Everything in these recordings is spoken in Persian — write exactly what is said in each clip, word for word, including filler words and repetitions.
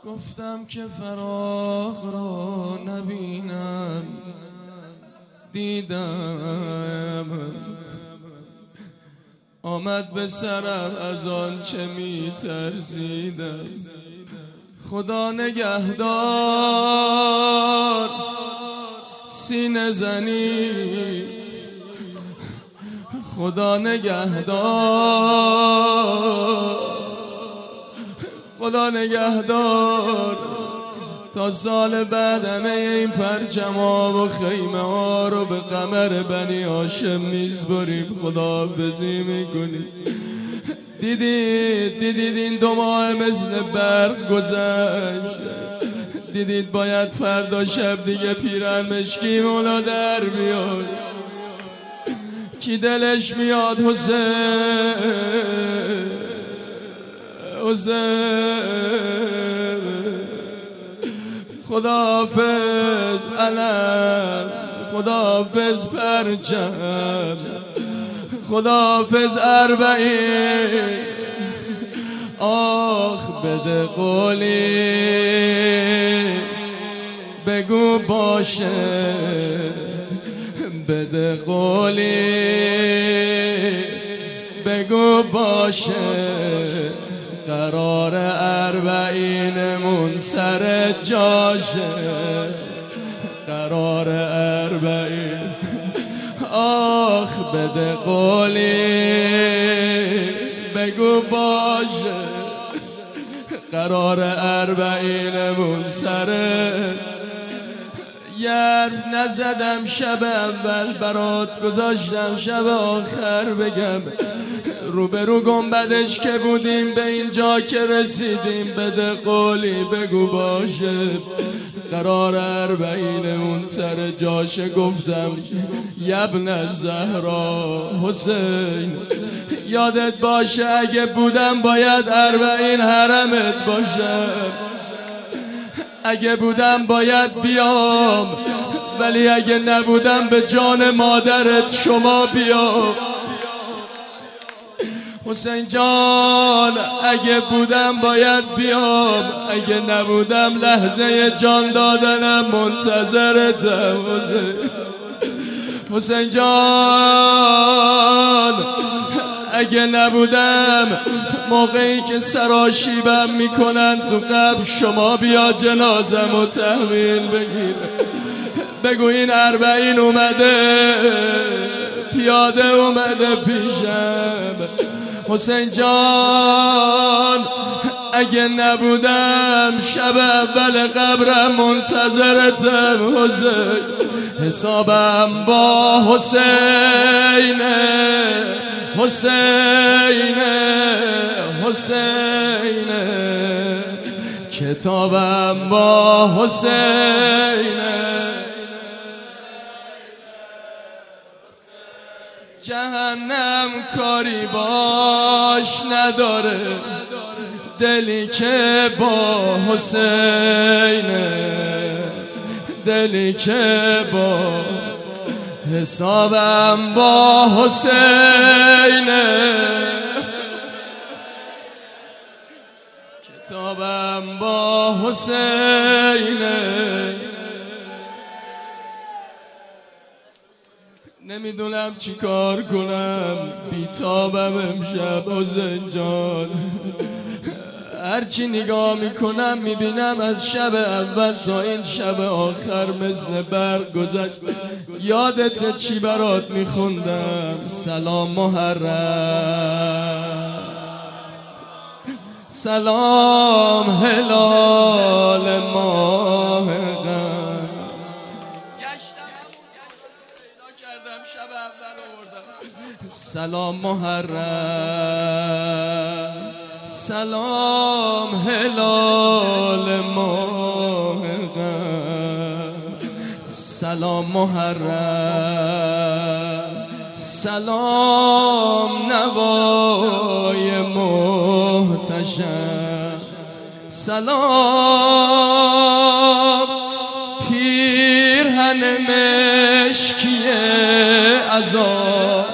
گفتم که فراق را نبینم، دیدم آمد به سرم از آن چه می ترسیدم. خدا نگهدار سینه زنی، خدا نگهدار، خدا نگهدار تا سال بعد همه این پرچم ها و خیمه ها رو به قمر بنی هاشم میسپریم، خداحافظی میکنیم. دیدید دیدید این دو ماه مثل برق گذشت، دیدید باید فردا شب دیگه پیرن مشکیمونو در بیاد. کی دلش میاد حسین حسین؟ خداحافظ علم، خداحافظ پرچم، خداحافظ اربعین. آخ بده قولی بگو باشه، بده قولی بگو باشه، قرار اربعینمون سر جاشه، قرار اربعین. آخ بده قولی بگو باشه، قرار اربعینمون سر. یه حرف نزدم شب اول برات گذاشتم شب آخر بگم، روبرو گنبدش که بودیم به اینجا که رسیدیم. بده قولی بگو باشه، قرار اربعینمون سر جاشه. گفتم یبن الزهرا حسین، یادت باشه اگه بودم باید اربعین حرمت باشم، اگه بودم باید بیام، ولی اگه نبودم به جان مادرت شما بیام. حسین جان اگه بودم باید بیام، اگه نبودم لحظه جان دادنم منتظرتم. حسین حسین جان اگه نبودم موقعی که سراشیبم میکنن تو قبر شما بیا جنازم و تحویل بگیر، بگو این اربعین اومده پیاده اومده پیشم. حسین جان اگه نبودم شب اول قبرم منتظرتم. حسین حسابم با حسین حسین حسین، کتابم با حسین. جهنم کاری باش نداره، دلی که با حسینه، دلی که با. حسابم با حسینه، کتابم با حسینه. نمیدونم چی کار کنم، بیتابم امشب حسین جان. هرچی نگاه میکنم میبینم از شب اول تا این شب آخر مثل برق گذشت. یادت چی برات میخوندم؟ سلام محرم، سلام هلال ماه غم. سلام محرم، سلام هلال ماه غم. سلام محرم، سلام نوای محتشم. سلام پیرهن مشکی عذاب.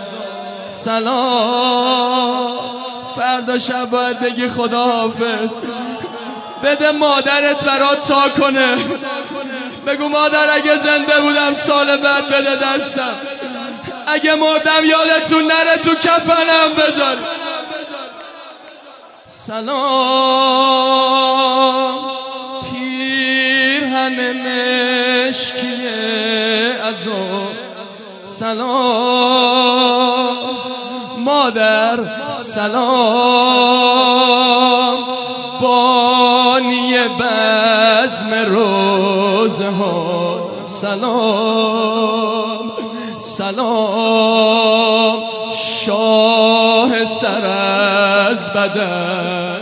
سلام فردا شب باید بگی خداحافظ، بده مادرت برات تا کنه. بگو مادر اگه زنده بودم سال بعد بده دستم، اگه مردم یادتون نره تو کفنم بذار. سلام پیرهن مشکیه ازو، سلام مادر، سلام بانی بزم روزه ها، سلام سلام شاه سر از بدن.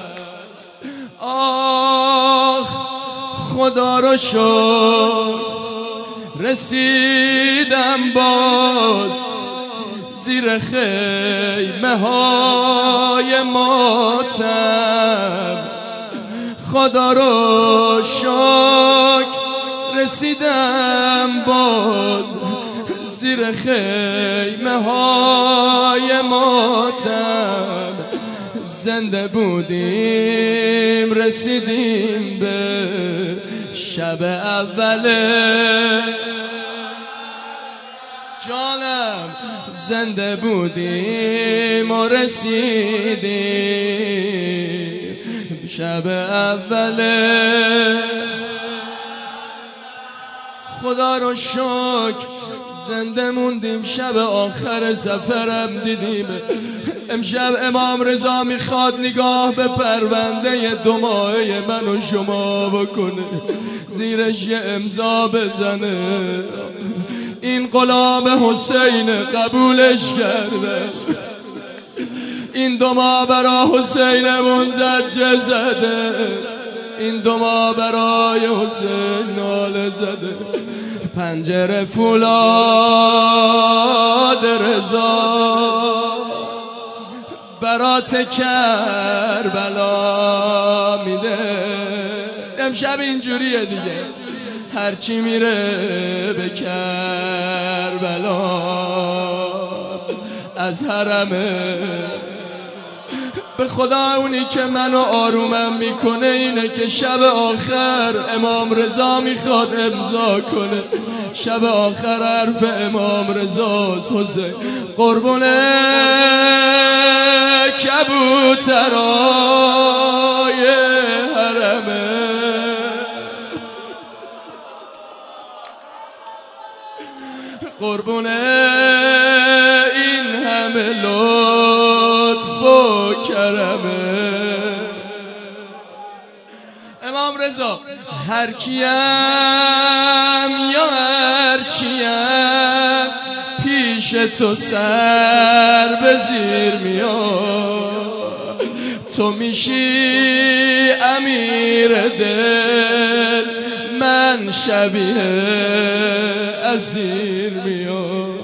آخ خدا رو شکر رسیدم باز زیر خیمه های ماتم. خدا رو شکر رسیدم باز زیر خیمه های ماتم. زنده بودیم رسیدیم به شب اوله جانم، زنده بودیم و رسیدیم شب اوله. خدا رو شکر زنده موندیم، شب آخر سفرم دیدیم. امشب امام رضا میخواد نگاه به پرونده دو ماهه من و شما بکنه، زیرش یه امضا بزنه. این غلام حسین قبولش کرده، این دو ماه برا حسینمون زجه زده، این دو ماه برای حسین ناله زده. پنجره فولاد رضا برات کربلا میده. امشب اینجوریه دیگه، هرچی میره به کربلا از حرمه. به خدا اونی که منو آرومم میکنه اینه که شب آخر امام رضا میخواد امضا کنه. شب آخر حرف امام رضاست حسین قربونه کبوترای حرمه. قربونه این همه لطف و کرمه. امام رضا هر کیم یا هر چیم پیش تو سر به زیر میاد. تو میشی امیر دل، من شبیه اسیر میاد.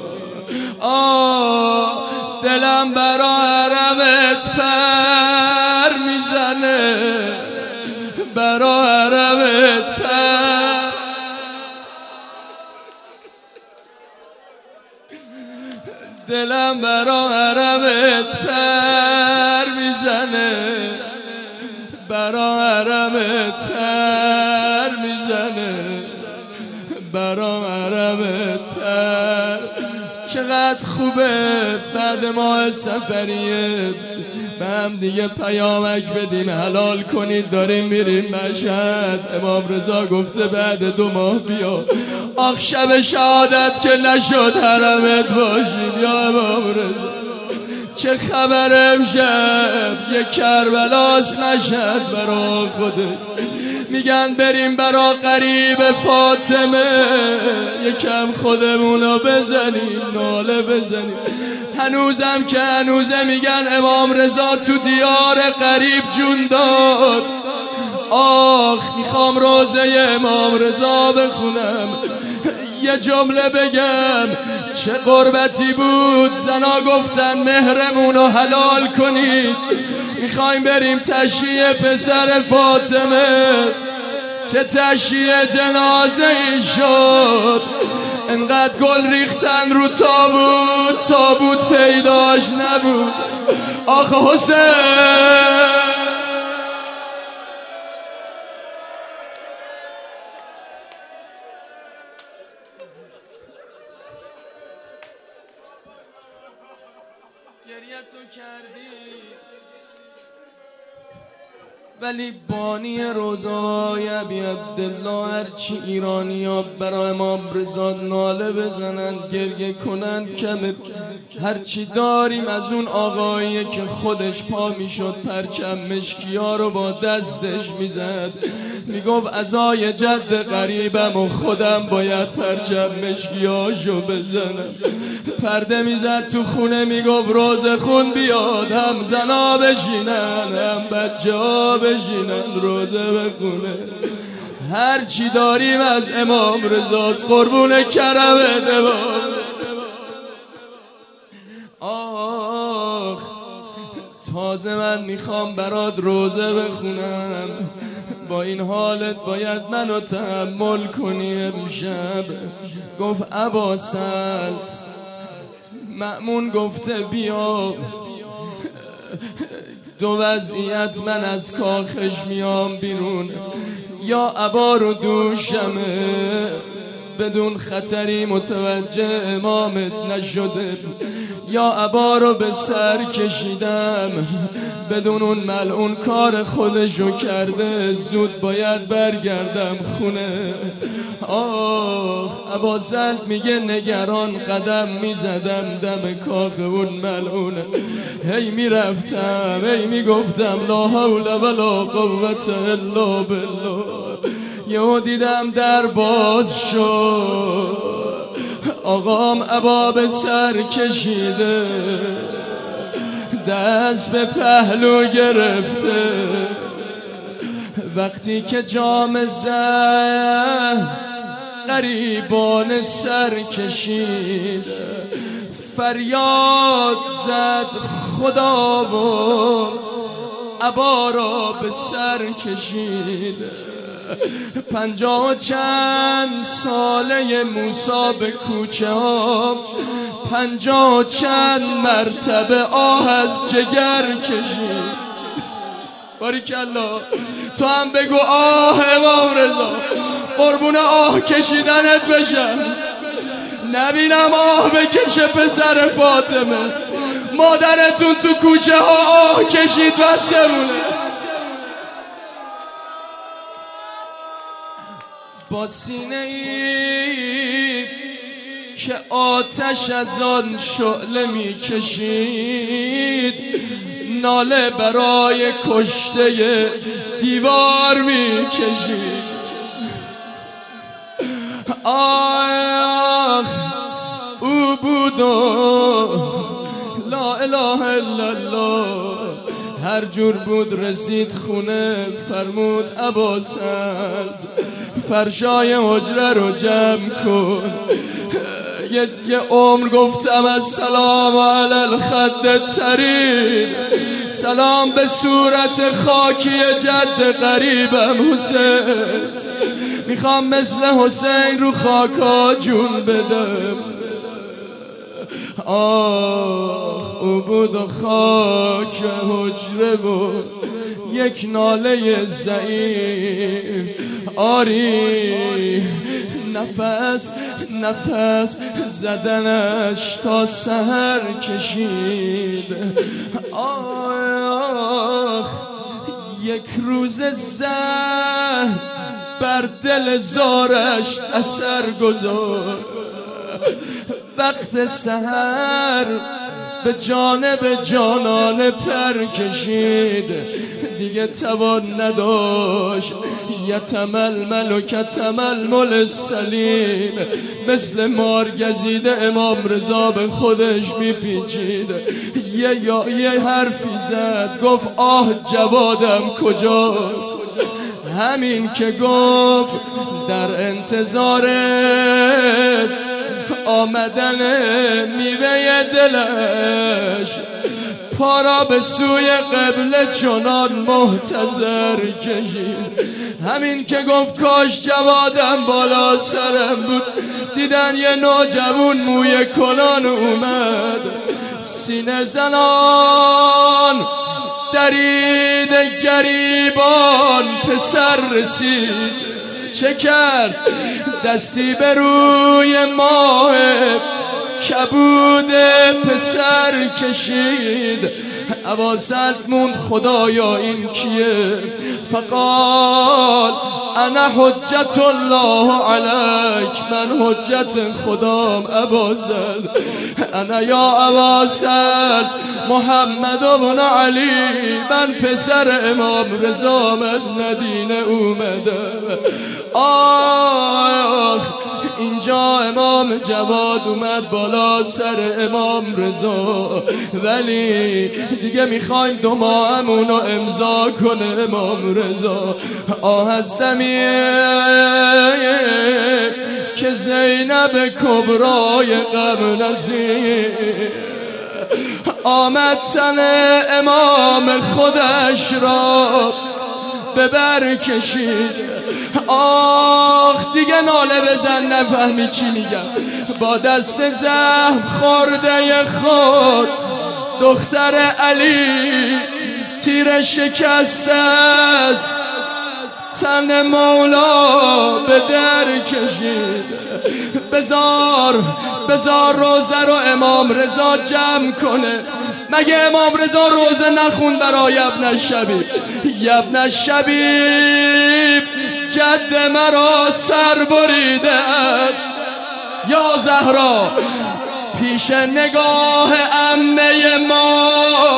آه دلم برا حرمت پر میزنه، برا حرمت پر. دلم برا حرمت پر میزنه، برا حرمت پر میزنه، برا حرمت پر. چقدر خوبه بعد ماه سفریه به هم دیگه پیامک بدیم حلال کنید داریم میریم مشهد. امام رضا گفته بعد دو ماه بیا. آخ شب شهادت که نشد حرمت باشیم یا امام رضا. چه خبر امشب یه کربلاس مشهد برا خودت. میگن بریم برا قریب فاطمه یکم خودمونو بزنیم ناله بزنیم. هنوزم که هنوزه میگن امام رضا تو دیار قریب جون داد. آخ میخوام روزه امام رضا بخونم یه جمله بگم. چه قربتی بود زنا گفتن مهرمونو حلال کنید. میخوایم بریم تشییع پسر فاطمه. چه تشییع جنازه ای شد، انقدر گل ریختن رو تابوت، تابوت پیداش نبود. آخ حسین کفایتو کردی ولی بانی روزای ابی عبدالله هرچی ایرانی ها برای امام رضا ناله بزنن گریه کنن کمه. هرچی داریم از اون آقایی که خودش پا میشد پرچم مشکی ها رو با دستش میزد میگفت ازای جد غریبم و خودم باید پرچم مشکی هاشو بزنم. پرده میزد تو خونه میگفت روز خون بیاد هم زنا بشینن هم بچه ها بشینن روزه بخونه. هرچی داریم از امام رضاست قربون کرمت امام. آخ تازه من میخوام برات روزه بخونم با این حالت باید منو تحمل کنی امشب. گفت ابا سلط مأمون گفته بیا دو وضعیت من از کاخش میام بیرون یا ابا رو دوشمه بدون خطری متوجه امامت نشده یا ابا رو به سر کشیدم بدون اون ملعون کار خودشو کرده زود باید برگردم خونه. آخ ابا سلط میگه نگران قدم میزدم دم کاخ اون ملعونه. هی میرفتم هی میگفتم لا حول ولا قوت الا بالله. یهو دیدم در باز شد آقام ابا به سر کشیده دست به پهلو گرفته. وقتی که جام زد غریبان سر کشید فریاد زد خدا و ابا را به سر کشید. پنجاه و چند ساله موسی به کوچه ها پنجاه و چند مرتبه آه از جگر کشید. باریکالله تو هم بگو آه امام رضا قربون آه کشیدنت بشم نبینم آه بکشه پسر فاطمه. مادرتون تو کوچه ها آه کشید بسمونه. با سینه ای که آتش از آن شعله می کشید ناله برای کشته دیوار می کشید. آخ او بود و لا اله الا الله. هر جور بود رسید خونه فرمود ابا سلط فرشای حجره رو جمع کن. یه, یه عمر گفتم السلام علی الخد ترین سلام به صورت خاکی جد قریبم حسین. میخوام مثل حسین رو خاکا جون بدم. آخ او بود و خاک حجره بود یک ناله ضعیف آری نفس نفس زدنش تا سحر کشید. آخ یک روز زهر بر دل زارش اثر گذار. وقت سحر به جانب جانانه پر کشید دیگه توان نداشت یتململ و کتململ السلیم مثل مار گزیده امام رضا به خودش میپیچید. یه یا یه حرفی زد گفت آه جوادم کجاست. همین که گفت در انتظار آمدن میوه دلش پارا به سوی قبله چنان محتضر کشید. همین که گفت کاش جوادم بالا سرم بود دیدن یه نوجوان موی کنان اومد سینه زنان درید گریبان پسر رسید. چه کرد؟ دستی به روی ماه کبود پسر کشید اواسط موند خدایا این کیه؟ فقال انا حجت الله علیک، من حجت خدام اباسط. انا یا اباسط محمد بن علی، من پسر امام رضام از مدینه اومدم. آخ اینجا امام جواد اومد بالا سر امام رضا، ولی دیگه میخوایم دو ماهمونو امضا کنه امام رضا. آه هستمیه که زینب کبرای غم نزیر آمد تن امام خودش را به بر کشید. آخ دیگه ناله بزن نفهمی چی میگم. با دست زخم خورده خود دختر علی تیر شکسته از تن مولا به در کشید. بزار بزار روزه رو امام رضا جمع کنه. مگه امام رضا روزه نخون برای ابن الشبیب؟ ابن الشبیب جد مرا سر بریده یا زهرا پیش نگاه عمه ما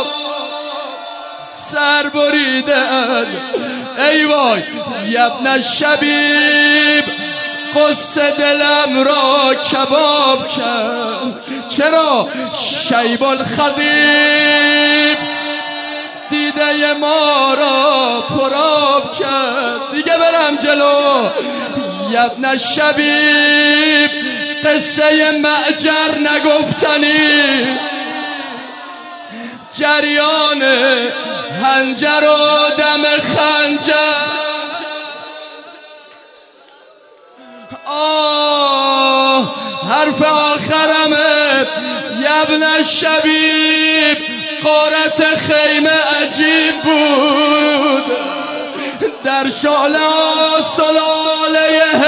سر بریده. ای وای ابن الشبیب قصه دلم را کباب کرد. چرا؟ شیب الخضیب دیده ما را پراب کرد. دیگه برم جلو. ابن الشبیب قصه معجر نگفتنی، جریان هنجر و دم خنجر. آه حرف آخرمه. ابن الشبیب قارت خیمه عجیب بود، در شعله سلاله